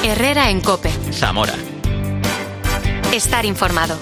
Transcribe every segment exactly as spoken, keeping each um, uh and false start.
Herrera en COPE. Zamora. Estar informado.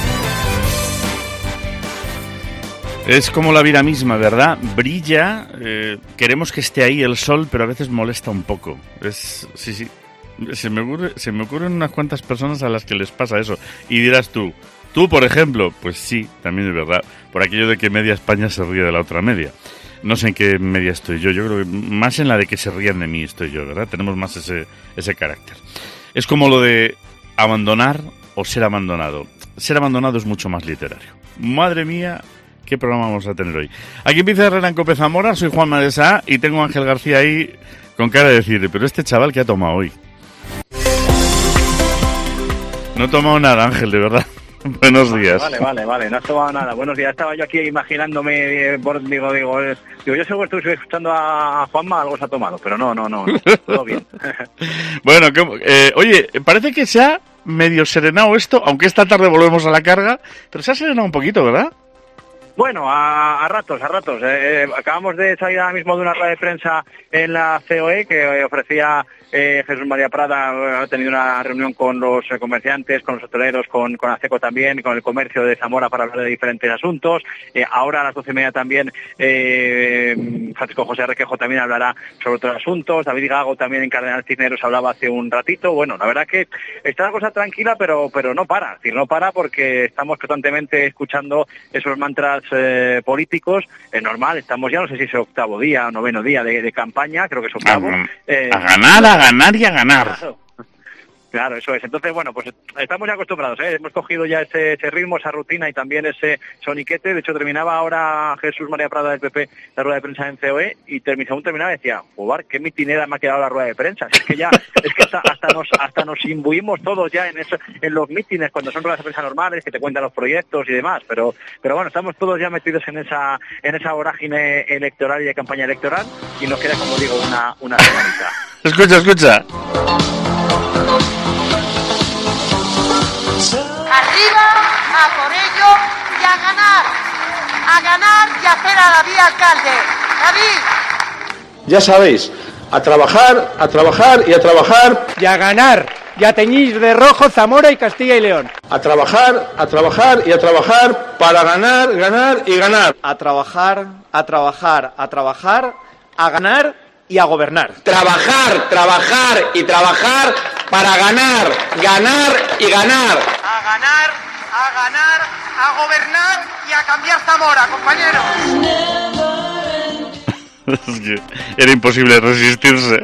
Es como la vida misma, ¿verdad? Brilla, eh, queremos que esté ahí el sol, pero a veces molesta un poco. Es, sí, sí. Se me ocurre, se me ocurren unas cuantas personas a las que les pasa eso. Y dirás tú, tú, por ejemplo, pues sí, también es verdad. Por aquello de que media España se ríe de la otra media. No sé en qué media estoy yo. Yo creo que más en la de que se rían de mí estoy yo, ¿verdad? Tenemos más ese, ese carácter. Es como lo de abandonar o ser abandonado. Ser abandonado es mucho más literario. Madre mía, ¿qué programa vamos a tener hoy? Aquí empieza Herrera en COPE Zamora, soy Juan Madesa y tengo a Ángel García ahí con cara de decir, pero este chaval, ¿qué ha tomado hoy? No he tomado nada, Ángel, de verdad. Buenos días. Vale, vale, vale, no has tomado nada. Buenos días. Estaba yo aquí imaginándome, eh, por, digo, digo, eh, digo, yo seguro que estoy escuchando a Juanma, algo se ha tomado, pero no, no, no, no todo bien. Bueno, eh, oye, parece que se ha medio serenado esto, aunque esta tarde volvemos a la carga, pero se ha serenado un poquito, ¿verdad? Bueno, a, a ratos, a ratos. Eh, acabamos de salir ahora mismo de una rueda de prensa en la C O E que ofrecía eh, Jesús María Prada. Ha tenido una reunión con los comerciantes, con los hoteleros, con, con ACECO también, con el comercio de Zamora para hablar de diferentes asuntos. Eh, ahora a las doce y media también eh, Francisco José Requejo también hablará sobre otros asuntos. David Gago también en Cardenal Cisneros hablaba hace un ratito. Bueno, la verdad que está la cosa tranquila, pero pero no para. Es decir, no para porque estamos constantemente escuchando esos mantras Eh, políticos. Es normal, estamos ya, no sé si es el octavo día o noveno día de, de campaña, creo que es octavo. A, eh, a ganar, a ganar y a ganar. Claro. Claro, eso es. Entonces, bueno, pues estamos ya acostumbrados, ¿eh? Hemos cogido ya ese, ese ritmo, esa rutina y también ese soniquete. De hecho, terminaba ahora Jesús María Prada del P P la rueda de prensa en C O E y term- según terminaba decía, joder, qué mitinera me ha quedado la rueda de prensa. Es que ya, es que hasta, hasta nos hasta nos imbuimos todos ya en eso, en los mítines, cuando son ruedas de prensa normales, que te cuentan los proyectos y demás. Pero pero bueno, estamos todos ya metidos en esa en esa vorágine electoral y de campaña electoral y nos queda, como digo, una, una semanita. Escucha, escucha. Arriba, a por ello y a ganar. A ganar y a hacer a David alcalde. David. Ya sabéis, a trabajar, a trabajar y a trabajar. Y a ganar. Y a teñir de rojo Zamora y Castilla y León. A trabajar, a trabajar y a trabajar para ganar, ganar y ganar. A trabajar, a trabajar, a trabajar, a ganar y a gobernar. Trabajar, trabajar y trabajar para ganar, ganar y ganar. A ganar, a ganar, a gobernar y a cambiar Zamora, compañeros. Era imposible resistirse.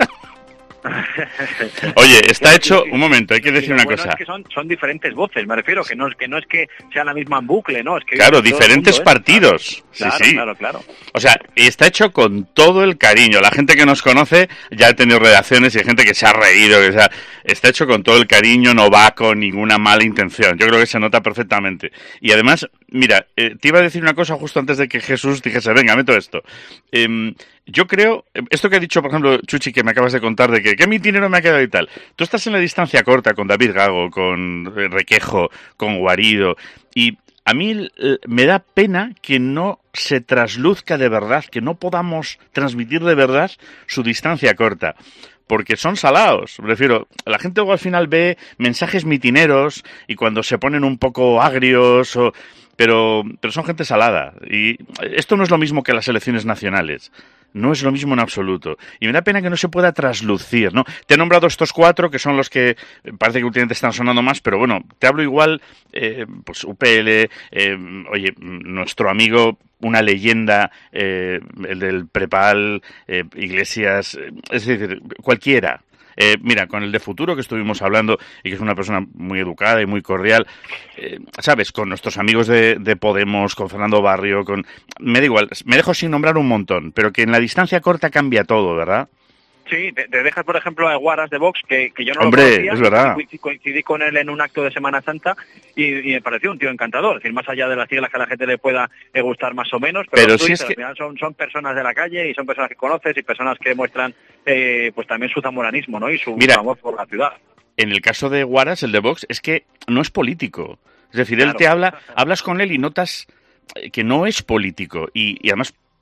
Oye, está hecho, un momento, hay que decir una bueno cosa. Es que son, son diferentes voces, me refiero, que no es que no es que sea la misma en bucle, no, es que claro, diferentes mundo, ¿eh? partidos. Claro, sí, sí. Claro, claro. O sea, está hecho con todo el cariño. La gente que nos conoce ya ha tenido redacciones y hay gente que se ha reído, que se ha... está hecho con todo el cariño, no va con ninguna mala intención. Yo creo que se nota perfectamente. Y además, mira, eh, te iba a decir una cosa justo antes de que Jesús dijese, venga, meto esto. Eh, yo creo, esto que ha dicho, por ejemplo, Chuchi, que me acabas de contar, de que, ¿qué mi dinero me ha quedado y tal? Tú estás en la distancia corta con David Gago, con Requejo, con Guarido, y a mí me da pena que no se trasluzca de verdad, que no podamos transmitir de verdad su distancia corta. Porque son salados, me refiero, la gente luego al final ve mensajes mitineros y cuando se ponen un poco agrios, o, pero, pero son gente salada. Y esto no es lo mismo que las elecciones nacionales. No es lo mismo en absoluto. Y me da pena que no se pueda traslucir, ¿no? Te he nombrado estos cuatro, que son los que parece que últimamente están sonando más, pero bueno, te hablo igual, eh, pues U P L, eh, oye, nuestro amigo, una leyenda, eh, el del Prepal, eh, Iglesias, eh, es decir, cualquiera. Eh, mira, con el de Futuro que estuvimos hablando y que es una persona muy educada y muy cordial, eh, ¿sabes? Con nuestros amigos de, de Podemos, con Fernando Barrio, con... Me da igual, me dejo sin nombrar un montón, pero que en la distancia corta cambia todo, ¿verdad? Sí, te, te dejas, por ejemplo, a Guaras de Vox, que, que yo no Hombre, lo conocía. es verdad. Coincidí, coincidí con él en un acto de Semana Santa y, y me pareció un tío encantador. Es decir, más allá de las siglas que a la gente le pueda eh, gustar más o menos, pero, pero tú si dices, es que... al final son, son personas de la calle y son personas que conoces y personas que muestran eh, pues también su zamoranismo, ¿no? Y su, Mira, su amor por la ciudad. En el caso de Guaras, el de Vox, es que no es político. Es decir, Claro. él te habla, hablas con él y notas que no es político. Y, y además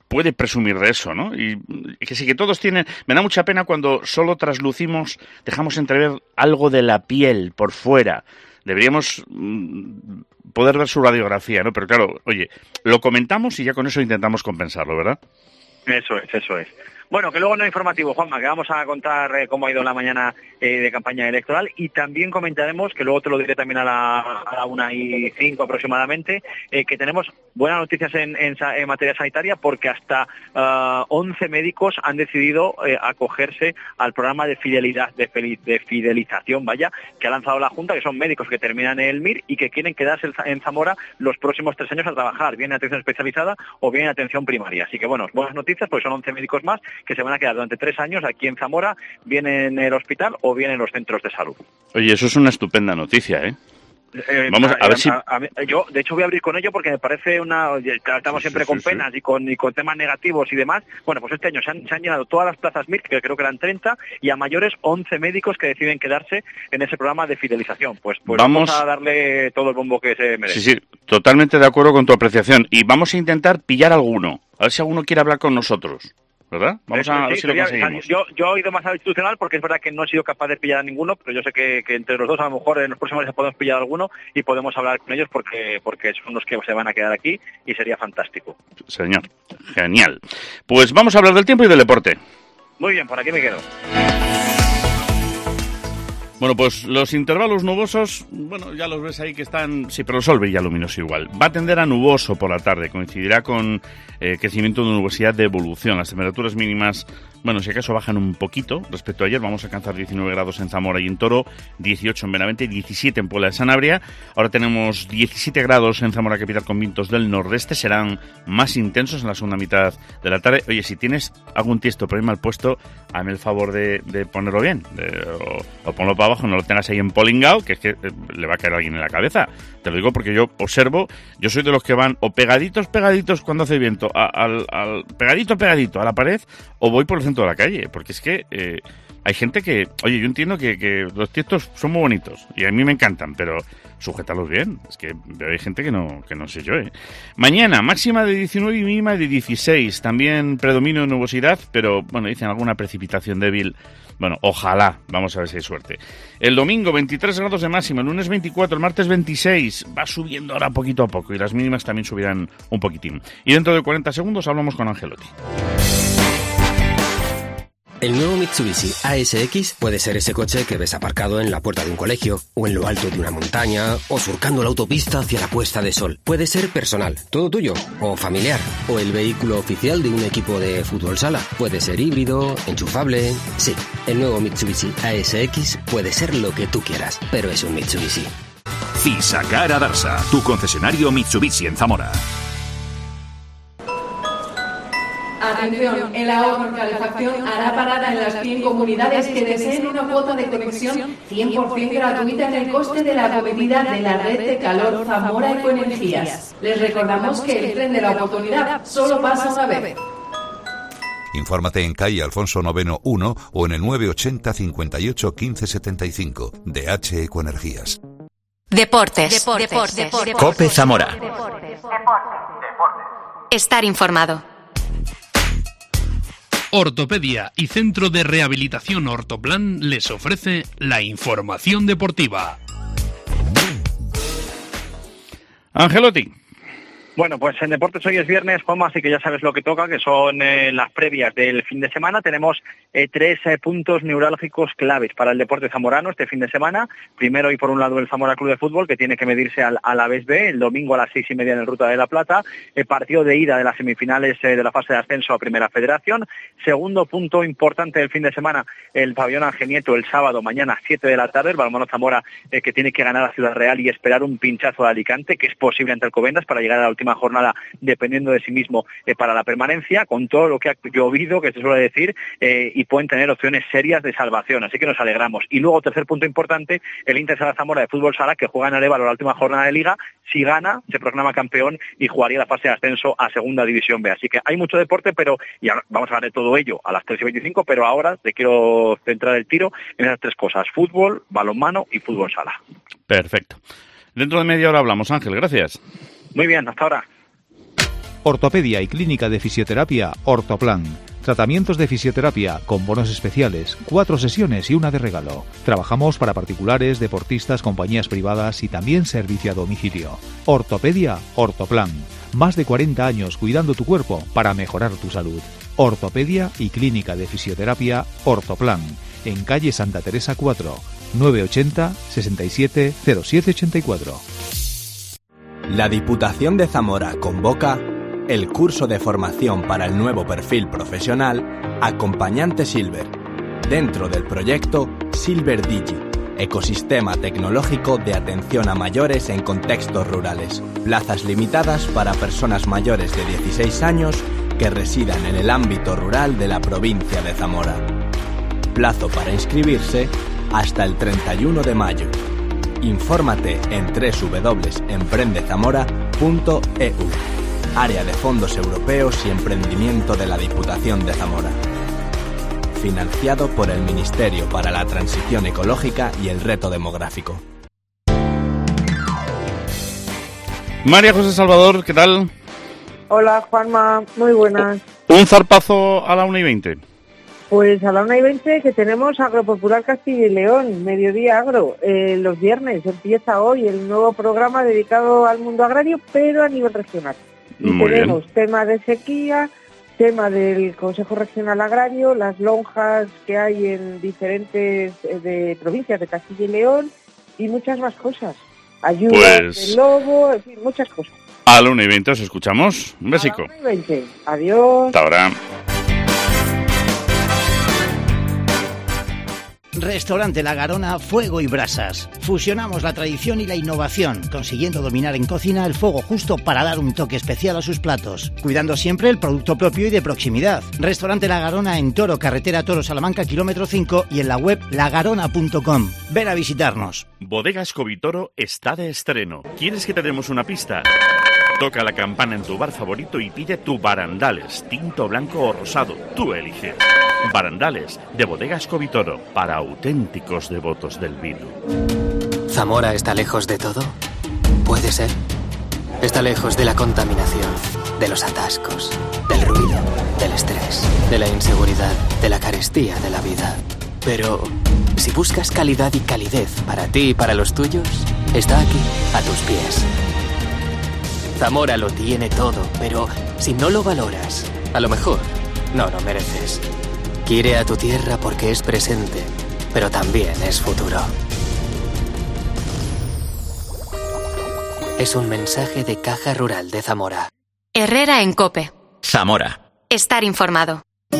puede presumir de eso, ¿no? Y, y que sí, que todos tienen... Me da mucha pena cuando solo traslucimos, dejamos entrever algo de la piel por fuera. Deberíamos mmm, poder ver su radiografía, ¿no? Pero claro, oye, lo comentamos y ya con eso intentamos compensarlo, ¿verdad? Eso es, eso es. Bueno, que luego en el informativo, Juanma, que vamos a contar eh, cómo ha ido la mañana eh, de campaña electoral, y también comentaremos, que luego te lo diré también a la, a la una y cinco aproximadamente, eh, que tenemos buenas noticias en, en, en materia sanitaria, porque hasta uh, once médicos han decidido eh, acogerse al programa de fidelidad, de, de fidelización, vaya, que ha lanzado la Junta, que son médicos que terminan el M I R y que quieren quedarse en Zamora los próximos tres años a trabajar, bien en atención especializada o bien en atención primaria. Así que bueno, buenas noticias, porque son once médicos más que se van a quedar durante tres años aquí en Zamora, bien en el hospital o bien en los centros de salud. Oye, eso es una estupenda noticia, ¿eh? Eh, Vamos a, a ver si... A, a, a, yo, de hecho, voy a abrir con ello porque me parece una... Estamos siempre sí, sí, con sí, penas sí. Y, con, y con temas negativos y demás. Bueno, pues este año se han, se han llenado todas las plazas M I R, que creo que eran treinta, y a mayores once médicos que deciden quedarse en ese programa de fidelización. Pues, pues vamos... vamos a darle todo el bombo que se merece. Sí, sí, totalmente de acuerdo con tu apreciación. Y vamos a intentar pillar alguno. A ver si alguno quiere hablar con nosotros. ¿Verdad? Vamos a ver sí, si lo conseguimos. Yo, yo he ido más al institucional porque es verdad que no he sido capaz de pillar a ninguno, pero yo sé que, que entre los dos a lo mejor en los próximos días podemos pillar a alguno y podemos hablar con ellos porque, porque son los que se van a quedar aquí y sería fantástico. Señor, genial. Pues vamos a hablar del tiempo y del deporte. Muy bien, por aquí me quedo. Bueno, pues los intervalos nubosos, bueno, ya los ves ahí que están... Sí, pero el sol brilla luminoso igual. Va a tender a nuboso por la tarde, coincidirá con eh, crecimiento de nubosidad de evolución. Las temperaturas mínimas, bueno, si acaso bajan un poquito respecto a ayer. Vamos a alcanzar diecinueve grados en Zamora y en Toro, dieciocho en Benavente, diecisiete en Puebla de Sanabria. Ahora tenemos diecisiete grados en Zamora capital con vientos del nordeste. Serán más intensos en la segunda mitad de la tarde. Oye, si tienes algún tiesto por ahí mal puesto, hazme el favor de, de ponerlo bien. De, o, o ponlo para abajo, no lo tengas ahí en polingao, que es que eh, le va a caer a alguien en la cabeza. Te lo digo porque yo observo, yo soy de los que van o pegaditos, pegaditos cuando hace viento, a, al, al pegadito, pegadito a la pared, o voy por el centro de la calle, porque es que eh, hay gente que, oye, yo entiendo que, que los tiestos son muy bonitos, y a mí me encantan, pero sujétalos bien, es que hay gente que no, que no sé yo, ¿eh? Mañana, máxima de diecinueve y mínima de dieciséis, también predominio de nubosidad, pero, bueno, dicen alguna precipitación débil. Bueno, ojalá, vamos a ver si hay suerte. El domingo, veintitrés grados de máxima, el lunes veinticuatro, el martes veintiséis, va subiendo ahora poquito a poco y las mínimas también subirán un poquitín. Y dentro de cuarenta segundos hablamos con Angelotti. El nuevo Mitsubishi A S X puede ser ese coche que ves aparcado en la puerta de un colegio, o en lo alto de una montaña, o surcando la autopista hacia la puesta de sol. Puede ser personal, todo tuyo, o familiar, o el vehículo oficial de un equipo de fútbol sala. Puede ser híbrido, enchufable... Sí, el nuevo Mitsubishi A S X puede ser lo que tú quieras, pero es un Mitsubishi. Cisagara Darsa, tu concesionario Mitsubishi en Zamora. Atención, el ahorro en calefacción hará parada en las cien comunidades que deseen una cuota de conexión cien por ciento gratuita en el coste de la cometida de la red de calor Zamora Ecoenergías. Les recordamos que el tren de la oportunidad solo pasa una vez. Infórmate en calle Alfonso noveno uno o en el nueve ochenta cincuenta y ocho quince setenta y cinco. D H Ecoenergías. Deportes. Deportes. Deportes. Deportes. Cope Zamora. Deportes. Deportes. Estar informado. Ortopedia y Centro de Rehabilitación Ortoplan les ofrece la información deportiva. Angelotti. Bueno, pues en deportes hoy es viernes, Juanma, así que ya sabes lo que toca, que son eh, las previas del fin de semana. Tenemos eh, tres eh, puntos neurálgicos claves para el deporte zamorano este fin de semana. Primero, y por un lado, el Zamora Club de Fútbol, que tiene que medirse al Alavés B, el domingo a las seis y media en el Ruta de la Plata. El partido de ida de las semifinales eh, de la fase de ascenso a Primera Federación. Segundo punto importante del fin de semana, el pabellón Ángel Nieto, el sábado, mañana a siete de la tarde. El balonmano Zamora, eh, que tiene que ganar a Ciudad Real y esperar un pinchazo de Alicante, que es posible ante Alcobendas para llegar a la última jornada dependiendo de sí mismo eh, para la permanencia, con todo lo que ha llovido, que se suele decir, eh, y pueden tener opciones serias de salvación, así que nos alegramos. Y luego, tercer punto importante, el Inter Sala Zamora de Fútbol Sala, que juega en Arévalo la última jornada de Liga. Si gana, se proclama campeón y jugaría la fase de ascenso a Segunda División B. Así que hay mucho deporte, pero y ahora vamos a hablar de todo ello a las tres y veinticinco, pero ahora te quiero centrar el tiro en esas tres cosas: fútbol, balonmano y fútbol sala. Perfecto. Dentro de media hora hablamos, Ángel, gracias. Muy bien, hasta ahora. Ortopedia y clínica de fisioterapia Ortoplan. Tratamientos de fisioterapia con bonos especiales, cuatro sesiones y una de regalo. Trabajamos para particulares, deportistas, compañías privadas y también servicio a domicilio. Ortopedia Ortoplan. Más de cuarenta años cuidando tu cuerpo para mejorar tu salud. Ortopedia y clínica de fisioterapia Ortoplan. En calle Santa Teresa cuatro, nueve ochenta, sesenta y siete, cero siete ochenta y cuatro. La Diputación de Zamora convoca el curso de formación para el nuevo perfil profesional Acompañante Silver, dentro del proyecto Silver Digi, ecosistema tecnológico de atención a mayores en contextos rurales. Plazas limitadas para personas mayores de dieciséis años que residan en el ámbito rural de la provincia de Zamora. Plazo para inscribirse hasta el treinta y uno de mayo. Infórmate en doble u doble u doble u punto emprendezamora punto e u. Área de Fondos Europeos y Emprendimiento de la Diputación de Zamora. Financiado por el Ministerio para la Transición Ecológica y el Reto Demográfico. María José Salvador, ¿qué tal? Hola, Juanma, muy buenas. Un zarpazo a la una y veinte. Pues a la una y veinte que tenemos Agropopular Castilla y León, Mediodía Agro. Eh, los viernes empieza hoy el nuevo programa dedicado al mundo agrario, pero a nivel regional. Y Muy tenemos bien. tema de sequía, tema del Consejo Regional Agrario, las lonjas que hay en diferentes eh, de provincias de Castilla y León y muchas más cosas. Ayuda Pues- del lobo, en fin, muchas cosas. A la una y veinte os escuchamos. Un besico. A la una y veinte. Adiós. Hasta ahora. Restaurante La Garona, Fuego y Brasas. Fusionamos la tradición y la innovación, consiguiendo dominar en cocina el fuego justo para dar un toque especial a sus platos, cuidando siempre el producto propio y de proximidad. Restaurante La Garona en Toro, carretera Toro Salamanca, kilómetro cinco y en la web lagarona punto com. Ven a visitarnos. Bodega Escobitoro está de estreno. ¿Quieres que te demos una pista? Toca la campana en tu bar favorito y pide tu barandales, tinto blanco o rosado. Tú eliges. Barandales, de Bodega Escobitoro, para auténticos devotos del vino. ¿Zamora está lejos de todo? Puede ser. Está lejos de la contaminación, de los atascos, del ruido, del estrés, de la inseguridad, de la carestía de la vida. Pero si buscas calidad y calidez para ti y para los tuyos, está aquí, a tus pies. Zamora lo tiene todo, pero si no lo valoras, a lo mejor no lo mereces. Quiere a tu tierra porque es presente, pero también es futuro. Es un mensaje de Caja Rural de Zamora. Herrera en COPE. Zamora. Estar informado.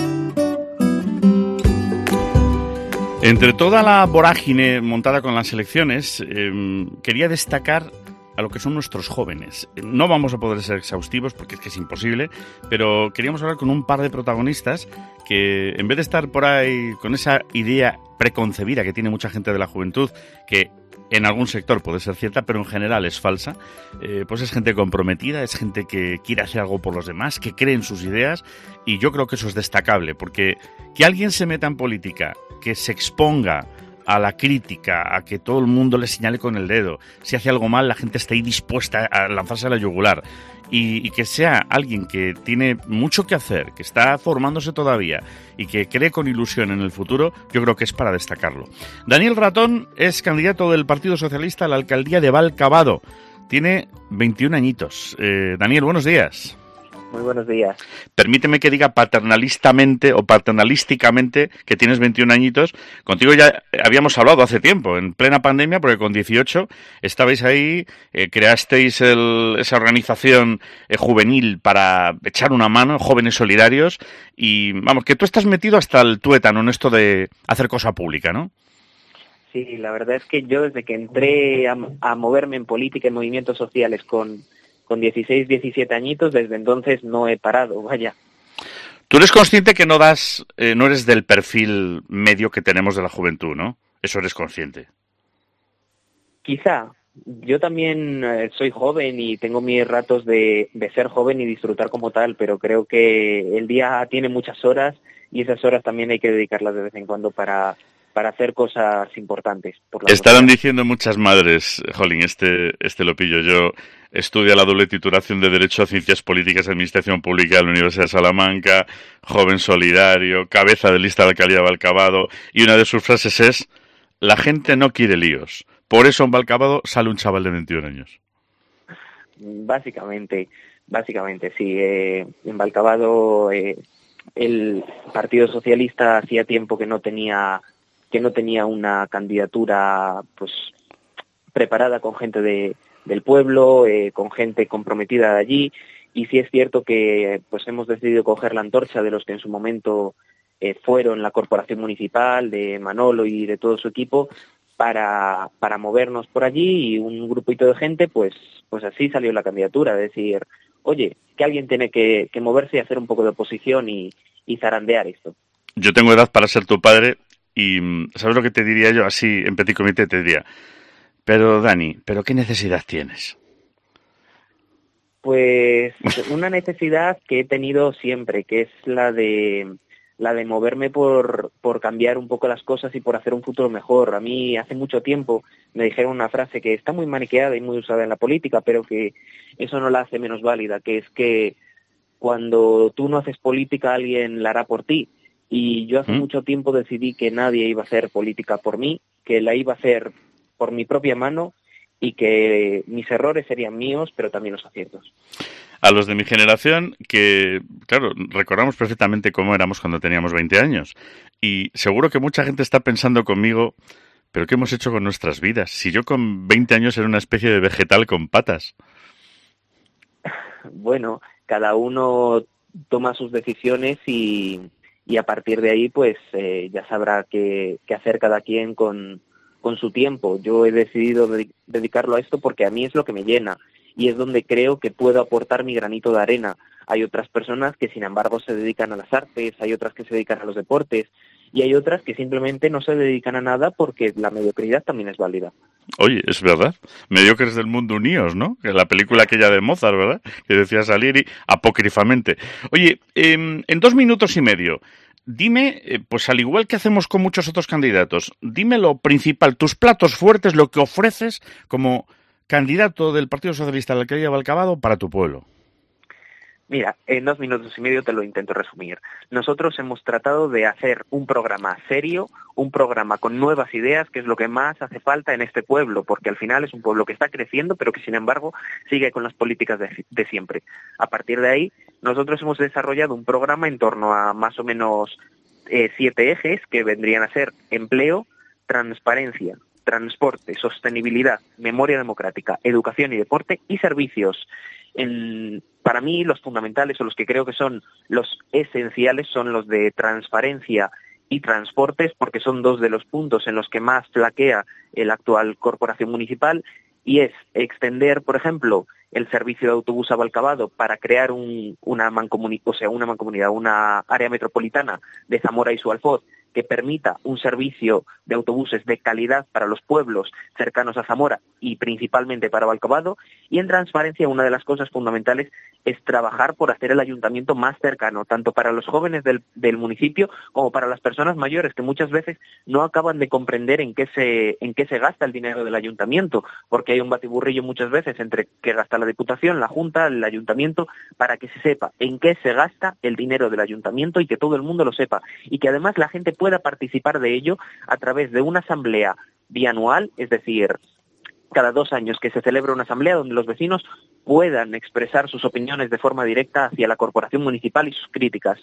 Entre toda la vorágine montada con las elecciones, eh, quería destacar a lo que son nuestros jóvenes. No vamos a poder ser exhaustivos porque es que es imposible, pero queríamos hablar con un par de protagonistas que, en vez de estar por ahí con esa idea preconcebida que tiene mucha gente de la juventud, que en algún sector puede ser cierta, pero en general es falsa, eh, pues es gente comprometida, es gente que quiere hacer algo por los demás, que cree en sus ideas, y yo creo que eso es destacable, porque que alguien se meta en política, que se exponga a la crítica, a que todo el mundo le señale con el dedo, si hace algo mal la gente está ahí dispuesta a lanzarse a la yugular, y, y que sea alguien que tiene mucho que hacer, que está formándose todavía y que cree con ilusión en el futuro, yo creo que es para destacarlo. Daniel Ratón es candidato del Partido Socialista a la alcaldía de Valcavado, tiene veintiún añitos. eh, Daniel, buenos días. Muy buenos días. Permíteme que diga paternalistamente o paternalísticamente que tienes veintiún añitos. Contigo ya habíamos hablado hace tiempo, en plena pandemia, porque con dieciocho estabais ahí, eh, creasteis el, esa organización eh, juvenil para echar una mano, Jóvenes Solidarios, y vamos, que tú estás metido hasta el tuétano en esto de hacer cosa pública, ¿no? Sí, la verdad es que yo desde que entré a, a moverme en política y movimientos sociales con... con dieciséis, diecisiete añitos, desde entonces no he parado, vaya. Tú eres consciente que no das, eh, no eres del perfil medio que tenemos de la juventud, ¿no? Eso eres consciente. Quizá. Yo también eh, soy joven y tengo mis ratos de, de ser joven y disfrutar como tal, pero creo que el día tiene muchas horas y esas horas también hay que dedicarlas de vez en cuando para, para hacer cosas importantes. Por la Estarán sociedad. diciendo muchas madres, jolín, este, este lo pillo yo, estudia la doble titulación de Derecho, Ciencias Políticas y Administración Pública de la Universidad de Salamanca, joven solidario, cabeza de lista de alcaldía de Valcavado, y una de sus frases es: la gente no quiere líos, por eso en Valcavado sale un chaval de veintiún años. Básicamente, básicamente sí. Eh, en Valcavado eh, el Partido Socialista hacía tiempo que no tenía que no tenía una candidatura pues preparada con gente de, del pueblo, eh, con gente comprometida de allí, y sí es cierto que pues hemos decidido coger la antorcha de los que en su momento eh, fueron la corporación municipal, de Manolo y de todo su equipo, para, para movernos por allí, y un grupito de gente, pues, pues así salió la candidatura, decir, oye, que alguien tiene que, que moverse y hacer un poco de oposición y, y zarandear esto. Yo tengo edad para ser tu padre y ¿sabes lo que te diría yo? Así, en petit comité te diría, pero Dani, ¿pero qué necesidad tienes? Pues una necesidad que he tenido siempre, que es la de la de moverme por, por cambiar un poco las cosas y por hacer un futuro mejor. A mí hace mucho tiempo me dijeron una frase que está muy maniqueada y muy usada en la política, pero que eso no la hace menos válida, que es que cuando tú no haces política, alguien la hará por ti. Y yo hace ¿Mm? mucho tiempo decidí que nadie iba a hacer política por mí, que la iba a hacer por mi propia mano, y que mis errores serían míos, pero también los aciertos. A los de mi generación, que, claro, recordamos perfectamente cómo éramos cuando teníamos veinte años. Y seguro que mucha gente está pensando conmigo, ¿pero qué hemos hecho con nuestras vidas? Si yo con veinte años era una especie de vegetal con patas. Bueno, cada uno toma sus decisiones y, y a partir de ahí, pues, eh, ya sabrá qué, qué hacer cada quien con, con su tiempo. Yo he decidido de, dedicarlo a esto porque a mí es lo que me llena. Y es donde creo que puedo aportar mi granito de arena. Hay otras personas que, sin embargo, se dedican a las artes, hay otras que se dedican a los deportes, y hay otras que simplemente no se dedican a nada porque la mediocridad también es válida. Oye, es verdad. Mediocres del mundo unidos, ¿no? Que es la película aquella de Mozart, ¿verdad? Que decía Salieri apócrifamente. Oye, eh, en dos minutos y medio, dime, eh, pues al igual que hacemos con muchos otros candidatos, dime lo principal, tus platos fuertes, lo que ofreces como candidato del Partido Socialista a la alcaldía de Valcavado para tu pueblo. Mira, en dos minutos y medio te lo intento resumir. Nosotros hemos tratado de hacer un programa serio, un programa con nuevas ideas, que es lo que más hace falta en este pueblo, porque al final es un pueblo que está creciendo, pero que sin embargo sigue con las políticas de, de siempre. A partir de ahí, nosotros hemos desarrollado un programa en torno a más o menos eh, siete ejes, que vendrían a ser empleo, transparencia, transporte, sostenibilidad, memoria democrática, educación y deporte y servicios. En, para mí los fundamentales o los que creo que son los esenciales son los de transparencia y transportes, porque son dos de los puntos en los que más flaquea la actual corporación municipal, y es extender, por ejemplo, el servicio de autobús a Valcavado para crear un, una mancomunidad, o sea, una mancomunidad, una área metropolitana de Zamora y su Alfoz, que permita un servicio de autobuses de calidad para los pueblos cercanos a Zamora y principalmente para Valcavado. Y en transparencia, una de las cosas fundamentales es trabajar por hacer el ayuntamiento más cercano, tanto para los jóvenes del, del municipio como para las personas mayores, que muchas veces no acaban de comprender en qué se en qué se gasta el dinero del ayuntamiento, porque hay un batiburrillo muchas veces entre qué gasta la Diputación, la Junta, el ayuntamiento, para que se sepa en qué se gasta el dinero del ayuntamiento y que todo el mundo lo sepa, y que además la gente pueda participar de ello a través de una asamblea bianual, es decir, cada dos años que se celebra una asamblea donde los vecinos puedan expresar sus opiniones de forma directa hacia la corporación municipal y sus críticas.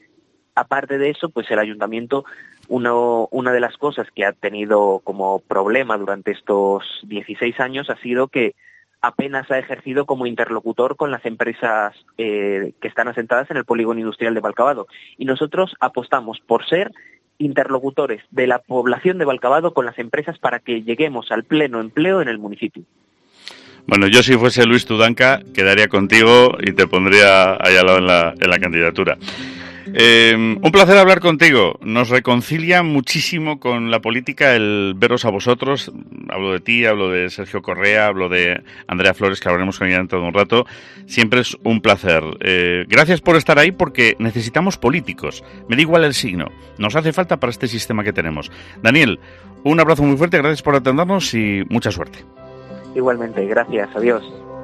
Aparte de eso, pues el ayuntamiento, uno, una de las cosas que ha tenido como problema durante estos dieciséis años ha sido que apenas ha ejercido como interlocutor con las empresas eh, que están asentadas en el polígono industrial de Valcavado. Y nosotros apostamos por ser interlocutores de la población de Valcavado con las empresas para que lleguemos al pleno empleo en el municipio. Bueno, yo si fuese Luis Tudanca quedaría contigo y te pondría ahí al lado en la, en la candidatura. Eh, un placer hablar contigo. Nos reconcilia muchísimo con la política el veros a vosotros. Hablo de ti, hablo de Sergio Correa, hablo de Andrea Flores, que hablaremos con ella dentro de un rato. Siempre es un placer. Eh, gracias por estar ahí, porque necesitamos políticos. Me da igual el signo. Nos hace falta para este sistema que tenemos. Daniel, un abrazo muy fuerte, gracias por atendernos y mucha suerte. Igualmente, gracias. Adiós.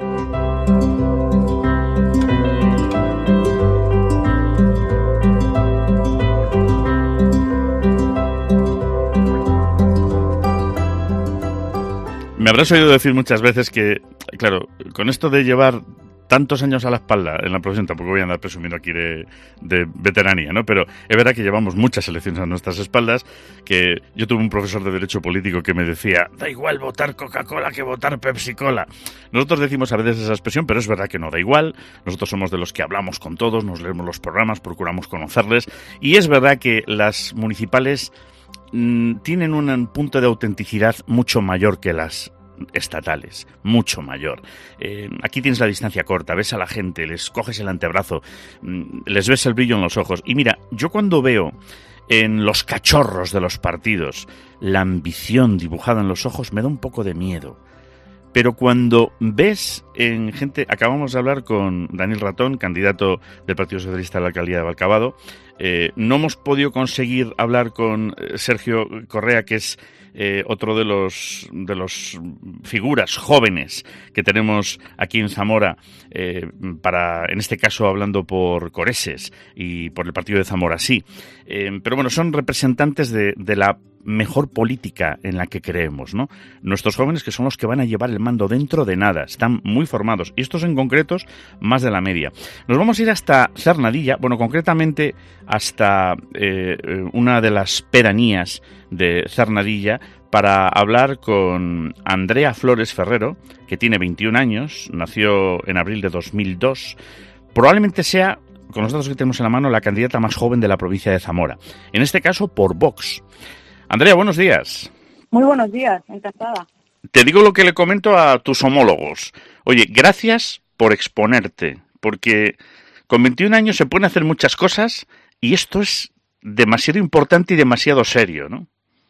Me habrás oído decir muchas veces que, claro, con esto de llevar tantos años a la espalda en la profesión, tampoco voy a andar presumiendo aquí de, de veteranía, ¿no? Pero es verdad que llevamos muchas elecciones a nuestras espaldas, que yo tuve un profesor de Derecho Político que me decía, da igual votar Coca-Cola que votar Pepsi-Cola. Nosotros decimos a veces esa expresión, pero es verdad que no da igual. Nosotros somos de los que hablamos con todos, nos leemos los programas, procuramos conocerles, y es verdad que las municipales mmm, tienen un punto de autenticidad mucho mayor que las estatales, mucho mayor. Eh, aquí tienes la distancia corta, ves a la gente, les coges el antebrazo, les ves el brillo en los ojos. Y mira, yo cuando veo en los cachorros de los partidos la ambición dibujada en los ojos, me da un poco de miedo. Pero cuando ves en gente... Acabamos de hablar con Daniel Ratón, candidato del Partido Socialista a la alcaldía de Valcavado. Eh, no hemos podido conseguir hablar con Sergio Correa, que es eh, otro de los de los figuras jóvenes que tenemos aquí en Zamora, eh, para, en este caso, hablando por Coreses y por el partido de Zamora, sí. Eh, pero bueno, son representantes de, de la mejor política en la que creemos, ¿no? Nuestros jóvenes, que son los que van a llevar el mando dentro de nada, están muy formados, y estos en concretos más de la media. Nos vamos a ir hasta Cernadilla, bueno, concretamente hasta eh, una de las pedanías de Cernadilla, para hablar con Andrea Flores Ferrero, que tiene veintiún años, nació en abril de dos mil dos, probablemente sea, con los datos que tenemos en la mano, la candidata más joven de la provincia de Zamora, en este caso por Vox. Andrea, buenos días. Muy buenos días, encantada. Te digo lo que le comento a tus homólogos. Oye, gracias por exponerte, porque con veintiún años se pueden hacer muchas cosas y esto es demasiado importante y demasiado serio, ¿no?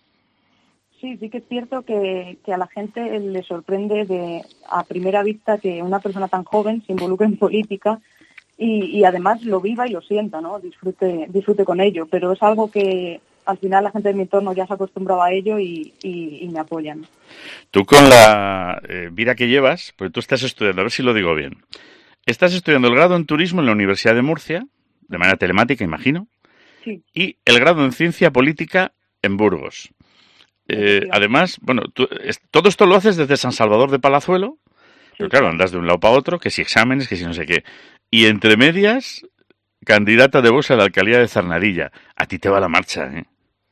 Sí, sí que es cierto que, que a la gente le sorprende de a primera vista que una persona tan joven se involucre en política y, y además lo viva y lo sienta, ¿no? Disfrute, disfrute con ello, pero es algo que al final la gente de mi entorno ya se ha acostumbrado a ello y, y, y me apoyan. Tú con la eh, vida que llevas, porque tú estás estudiando, a ver si lo digo bien, estás estudiando el grado en turismo en la Universidad de Murcia, de manera telemática, imagino, sí, y el grado en ciencia política en Burgos. Eh, además, bueno, tú, es, todo esto lo haces desde San Salvador de Palazuelo, sí, pero claro, andas de un lado para otro, que si exámenes, que si no sé qué, y entre medias, candidata de Vox a la alcaldía de Cernadilla. A ti te va la marcha, ¿eh?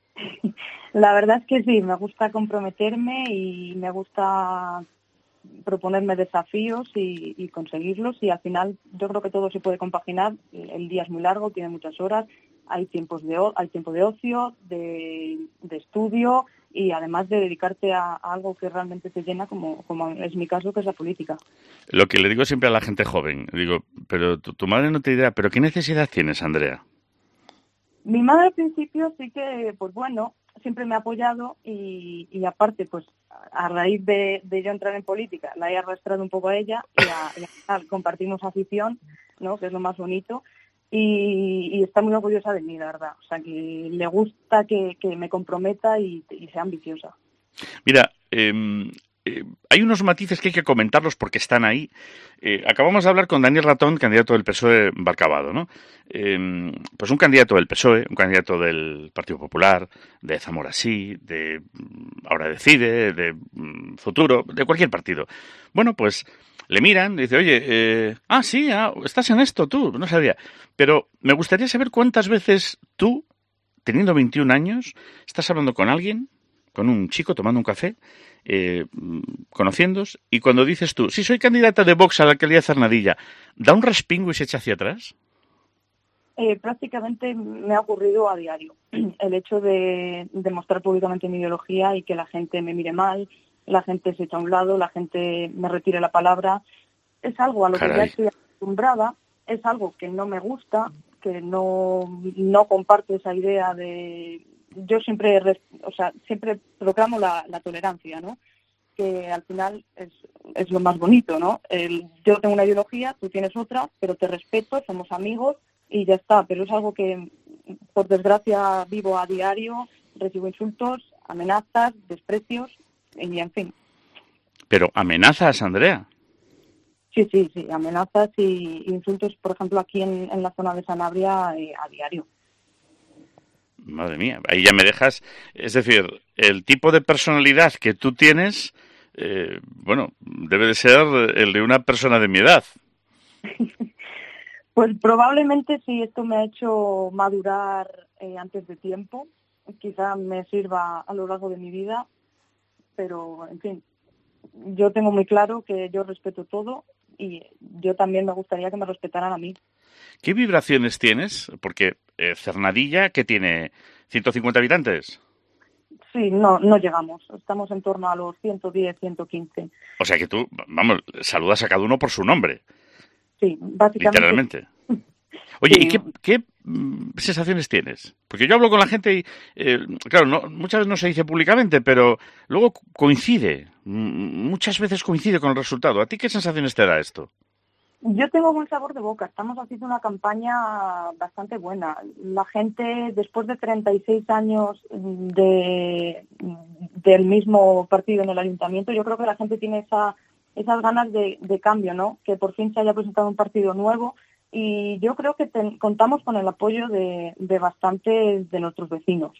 La verdad es que sí, me gusta comprometerme y me gusta proponerme desafíos y, y conseguirlos, y al final yo creo que todo se puede compaginar. El día es muy largo, tiene muchas horas, hay tiempos de hay tiempo de ocio, de, de estudio y además de dedicarte a, a algo que realmente te llena, como, como es mi caso, que es la política. Lo que le digo siempre a la gente joven, digo, pero tu, tu madre no te dirá, ¿pero qué necesidad tienes, Andrea? Mi madre al principio sí que, pues bueno, siempre me ha apoyado y, y aparte, pues a raíz de, de yo entrar en política, la he arrastrado un poco a ella y, a, y al final compartimos afición, ¿no? Que es lo más bonito, y, y está muy orgullosa de mí, la verdad. O sea, que le gusta que, que me comprometa y, y sea ambiciosa. Mira, eh, eh, hay unos matices que hay que comentarlos porque están ahí. Eh, acabamos de hablar con Daniel Ratón, candidato del P S O E Valcavado, ¿no? Eh, pues un candidato del P S O E, un candidato del Partido Popular, de Zamora Sí, de Ahora Decide, de Futuro, de cualquier partido. Bueno, pues le miran, dice, oye, eh, ah, sí, ah, estás en esto tú, no sabía. Pero me gustaría saber cuántas veces tú, teniendo veintiún años, estás hablando con alguien, con un chico, tomando un café, eh, conociéndos, y cuando dices tú, sí, soy candidata de Vox a la alcaldía de Cernadilla, ¿da un respingo y se echa hacia atrás? Eh, prácticamente me ha ocurrido a diario. El hecho de demostrar públicamente mi ideología y que la gente me mire mal, la gente se echa a un lado, la gente me retire la palabra, es algo a lo Caray. que ya estoy acostumbrada, es algo que no me gusta, que no, no comparto esa idea de... Yo siempre, o sea, siempre proclamo la, la tolerancia, ¿no? Que al final es, es lo más bonito, ¿no? El, yo tengo una ideología, tú tienes otra, pero te respeto, somos amigos y ya está. Pero es algo que, por desgracia, vivo a diario, recibo insultos, amenazas, desprecios y en fin. Pero amenazas, Andrea. Sí, sí, sí, amenazas y insultos, por ejemplo, aquí en, en la zona de Sanabria eh, a diario. Madre mía, ahí ya me dejas... Es decir, el tipo de personalidad que tú tienes, eh, bueno, debe de ser el de una persona de mi edad. Pues probablemente sí, esto me ha hecho madurar eh, antes de tiempo. Quizá me sirva a lo largo de mi vida, pero, en fin, yo tengo muy claro que yo respeto todo y yo también me gustaría que me respetaran a mí. ¿Qué vibraciones tienes? Porque eh, Cernadilla, ¿qué tiene? ¿ciento cincuenta habitantes? Sí, no no llegamos. Estamos en torno a los ciento diez, ciento quince. O sea que tú, vamos, saludas a cada uno por su nombre. Sí, básicamente. Literalmente. Oye, sí. ¿Y qué, qué mm, sensaciones tienes? Porque yo hablo con la gente y, eh, claro, no, muchas veces no se dice públicamente, pero luego coincide. Muchas veces coincide con el resultado. ¿A ti qué sensaciones te da esto? Yo tengo buen sabor de boca. Estamos haciendo una campaña bastante buena. La gente, después de treinta y seis años de del mismo partido en el ayuntamiento, yo creo que la gente tiene esa, esas ganas de, de cambio, ¿no? Que por fin se haya presentado un partido nuevo y yo creo que ten, contamos con el apoyo de, de bastantes de nuestros vecinos.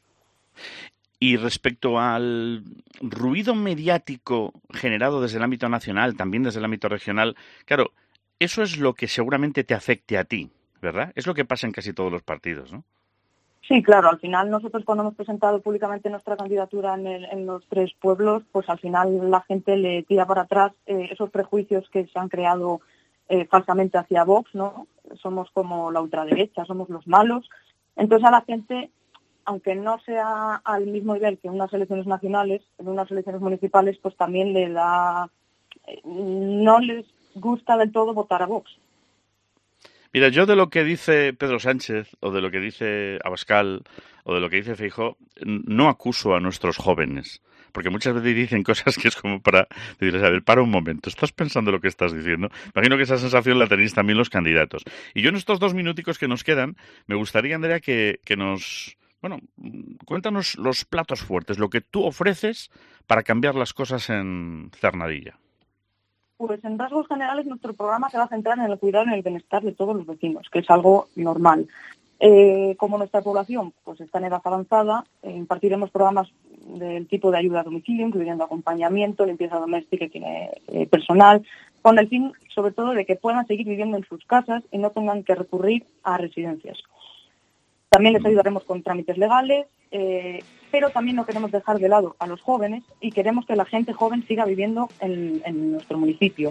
Y respecto al ruido mediático generado desde el ámbito nacional, también desde el ámbito regional, claro, eso es lo que seguramente te afecte a ti, ¿verdad? Es lo que pasa en casi todos los partidos, ¿no? Sí, claro. Al final nosotros cuando hemos presentado públicamente nuestra candidatura en, el, en los tres pueblos, pues al final la gente le tira para atrás eh, esos prejuicios que se han creado eh, falsamente hacia Vox, ¿no? Somos como la ultraderecha, somos los malos. Entonces a la gente, aunque no sea al mismo nivel que en unas elecciones nacionales, en unas elecciones municipales, pues también le da... Eh, no les gusta del todo votar a Vox. Mira, yo de lo que dice Pedro Sánchez, o de lo que dice Abascal, o de lo que dice Feijóo, no acuso a nuestros jóvenes. Porque muchas veces dicen cosas que es como para decirles, a ver, para un momento, ¿estás pensando lo que estás diciendo? Imagino que esa sensación la tenéis también los candidatos. Y yo en estos dos minuticos que nos quedan, me gustaría, Andrea, que, que nos... Bueno, cuéntanos los platos fuertes, lo que tú ofreces para cambiar las cosas en Cernadilla. Pues en rasgos generales nuestro programa se va a centrar en el cuidado y en el bienestar de todos los vecinos, que es algo normal. Eh, como nuestra población pues está en edad avanzada, eh, impartiremos programas del tipo de ayuda a domicilio, incluyendo acompañamiento, limpieza doméstica y higiene eh, personal, con el fin, sobre todo, de que puedan seguir viviendo en sus casas y no tengan que recurrir a residencias. También les ayudaremos con trámites legales, eh, pero también no queremos dejar de lado a los jóvenes y queremos que la gente joven siga viviendo en, en nuestro municipio.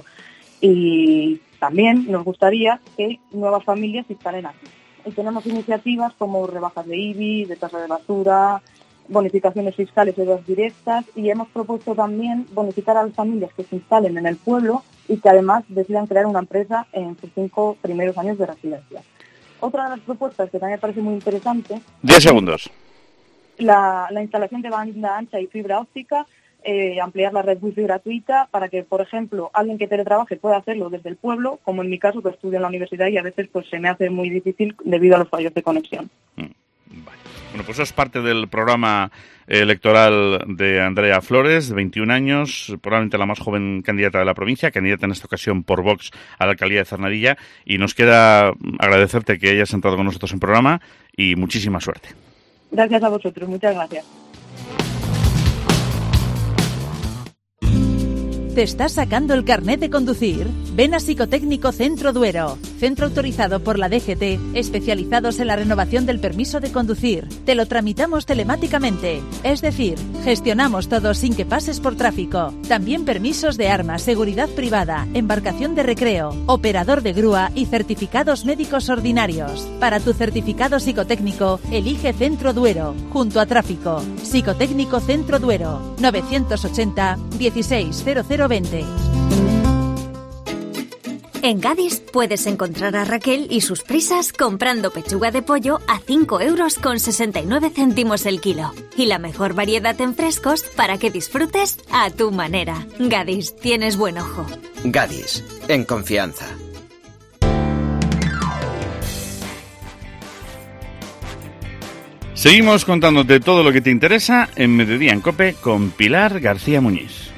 Y también nos gustaría que nuevas familias se instalen aquí. Y tenemos iniciativas como rebajas de I B I, de tasa de basura, bonificaciones fiscales de deudas directas, y hemos propuesto también bonificar a las familias que se instalen en el pueblo y que además decidan crear una empresa en sus cinco primeros años de residencia. Otra de las propuestas que también me parece muy interesante... Diez segundos. La, la instalación de banda ancha y fibra óptica, eh, ampliar la red wifi gratuita para que, por ejemplo, alguien que teletrabaje pueda hacerlo desde el pueblo, como en mi caso, que estudio en la universidad y a veces pues se me hace muy difícil debido a los fallos de conexión. Mm, vale. Bueno, pues eso es parte del programa electoral de Andrea Flores, de veintiún años, probablemente la más joven candidata de la provincia, candidata en esta ocasión por Vox a la alcaldía de Cernadilla, y nos queda agradecerte que hayas entrado con nosotros en programa y muchísima suerte. Gracias a vosotros, muchas gracias. ¿Te estás sacando el carnet de conducir? Ven a Psicotécnico Centro Duero, centro autorizado por la D G T, especializados en la renovación del permiso de conducir. Te lo tramitamos telemáticamente, es decir, gestionamos todo sin que pases por tráfico. También permisos de armas, seguridad privada, embarcación de recreo, operador de grúa y certificados médicos ordinarios. Para tu certificado psicotécnico, elige Centro Duero, junto a tráfico. Psicotécnico Centro Duero, novecientos ochenta, dieciséis cero cero veinte. En Gadis puedes encontrar a Raquel y sus prisas comprando pechuga de pollo a cinco euros con sesenta y nueve céntimos el kilo. Y la mejor variedad en frescos para que disfrutes a tu manera. Gadis, tienes buen ojo. Gadis, en confianza. Seguimos contándote todo lo que te interesa en Mediodía en COPE con Pilar García Muñiz.